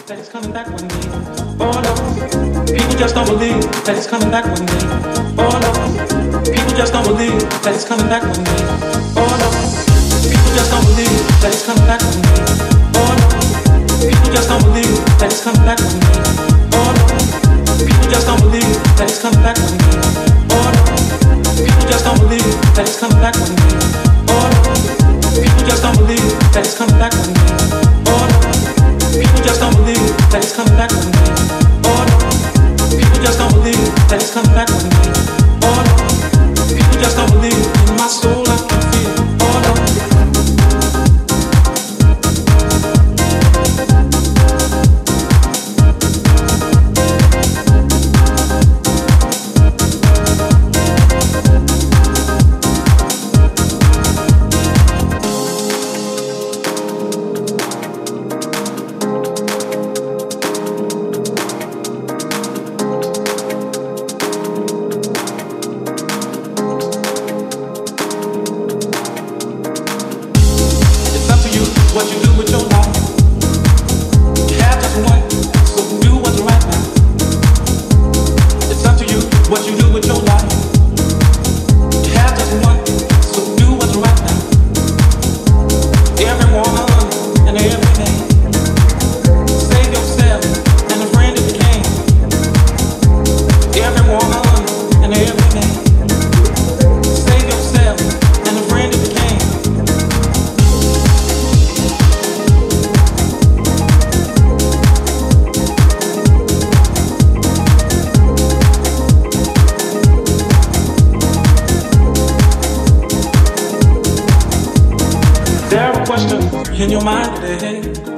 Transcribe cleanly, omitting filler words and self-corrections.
that it's coming back one day. Oh no, people just don't believe that it's coming back one day. Oh no, people just don't believe that it's coming back one day. Oh no, people just don't believe that it's coming back one day. Oh no, people just don't believe that it's coming back one day. Oh no, people just don't believe that it's coming back one day. Oh no, people just don't believe that it's coming back one day. Oh no, people just don't believe that it's coming back one day. Oh no, people just don't believe that it's coming back one day. Oh no, people just don't believe that it's coming back one day. Oh no, people just don't believe in my soul I can feel. Oh no. What you do with your life. You have just one, so do what's right now. It's up to you what you do with your life. You have just one, so do what's right now. Every woman and every man, save yourself and a friend if you can. Every woman and every man, save yourself and a friend if you can. There are questions in your mind today.